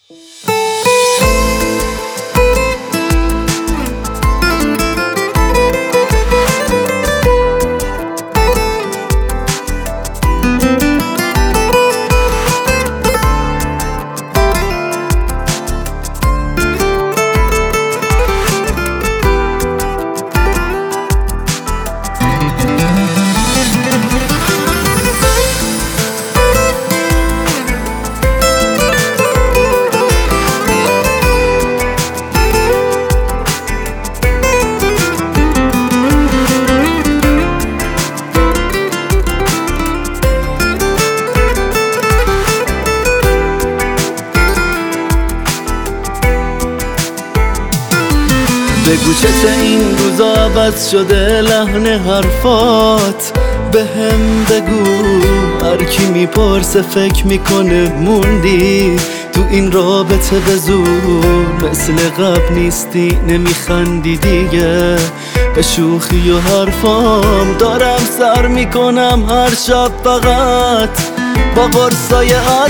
بگو چته این روزا عوض شده لحن حرفات، به هم بگو. هر کی میپرسه فکر میکنه موندی تو این رابطه به زور. مثل قبل نیستی، نمیخندی دیگه به شوخی و حرفام. دارم سر میکنم هر شب فقط با قرصای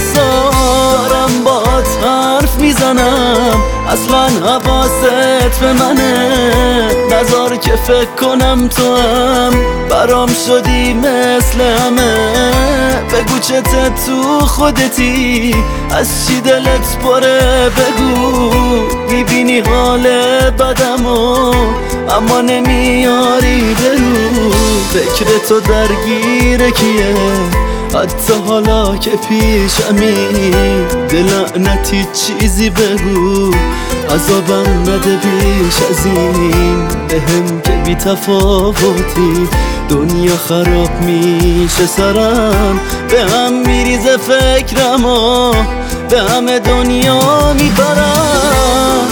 اعصاب. دارم باهات حرف میزنم، اصلا حواست به منه. نذار که فکر کنم تو هم برام شدی مثل همه. بگو چته تو خودتی، از چی دلت پره بگو. میبینی حال بدمو اما نمیاری برو. فکر تو درگیر کیه حتی حالا که پیشمی؟ دلعنتی چیزی بگو، عذابم نده بیش از این. بهم که بی تفاوتی دنیا خراب میشه سرم. به هم میریزه فکرم و به همه دنیا میبرم.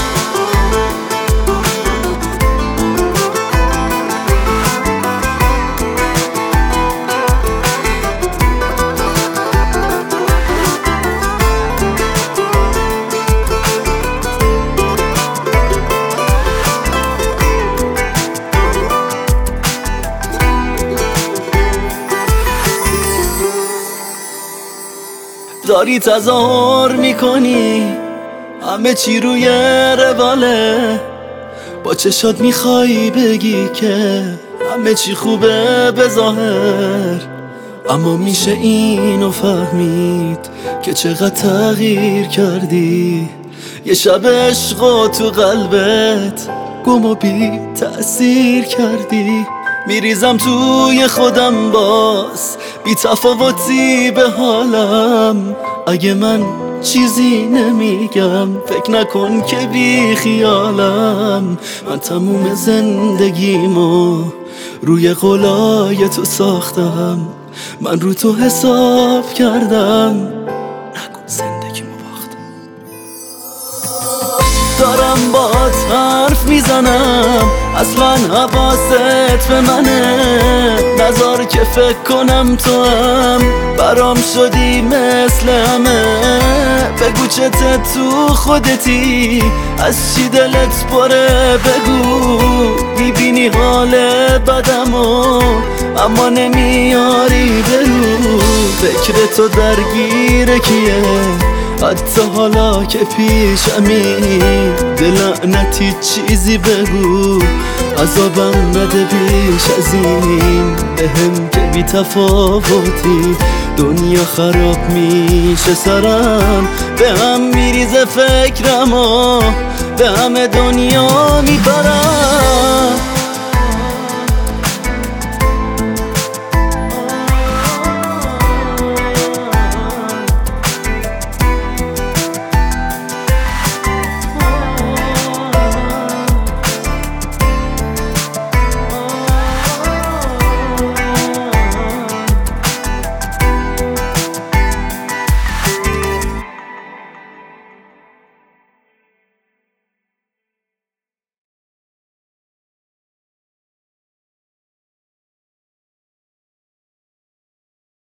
داری تظاهر میکنی همه چی روی رواله، با چشات میخوای بگی که همه چی خوبه به ظاهر. اما میشه اینو فهمید که چقدر تغییر کردی. یه شب عشقو تو قلبت گم و بی تأثیر کردی. میریزم توی خودم باز، بی تفاوتی به حالم. اگه من چیزی نمیگم فکر نکن که بی خیالم. من تموم زندگیمو روی قولای تو ساختم. من رو تو حساب کردم، نکن زندگیمو باختم. دارم باهات حرف میزنم، اصلا حواست به منه. نذار که فکر کنم تو هم برام شدی مثل همه. بگو چته تو خودتی، از چی دلت پره بگو. میبینی حال بدمو اما نمیاری برو. فکر تو درگیر کیه حتی حالا که پیشمی؟ دلعنتی چیزی بگو، عذابم نده بیش از این. بهم که بی تفاوتی دنیا خراب میشه سرم. به هم میریزه فکرم و به همه دنیا میبرم.